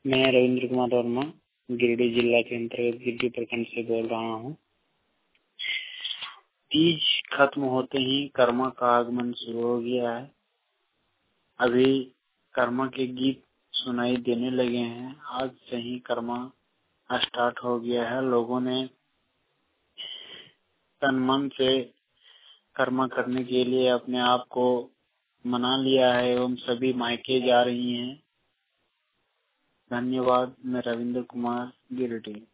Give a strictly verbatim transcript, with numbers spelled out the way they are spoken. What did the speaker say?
मैं रविंद्र कुमार वर्मा गिरिडीह जिला के अंतर्गत गिरिडीह प्रखंड से बोल रहा हूँ। तीज खत्म होते ही कर्मा का आगमन शुरू हो गया है। अभी कर्मा के गीत सुनाई देने लगे हैं। आज से ही कर्मा स्टार्ट हो गया है। लोगों ने तन मन से कर्मा करने के लिए अपने आप को मना लिया है एवं सभी मायके जा रही हैं। धन्यवाद। मैं रविंद्र कुमार गिरिडीह।